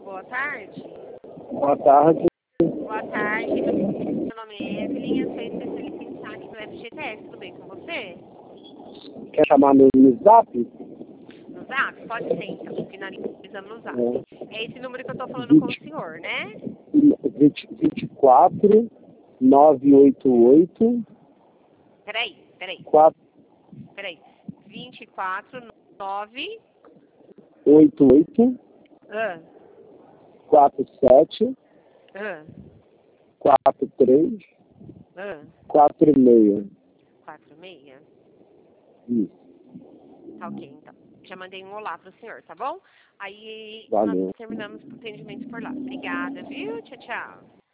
boa tarde. Boa tarde. Boa tarde, meu nome é Evelyn, eu sou especialista em saque do FGTS, tudo bem com você? Quer chamar no Zap? No Zap? Pode ser, então, finalizamos no Zap. É esse número que eu tô falando 20, com o senhor, né? 24 988 Peraí. 4, 24 9 88 ah, 47 ah, 43 ah, 46. 46. Isso. Tá ok, então. Já mandei um olá pro senhor, tá bom? Aí Valeu. nós terminamos o atendimento por lá. Obrigada, viu? Tchau, tchau.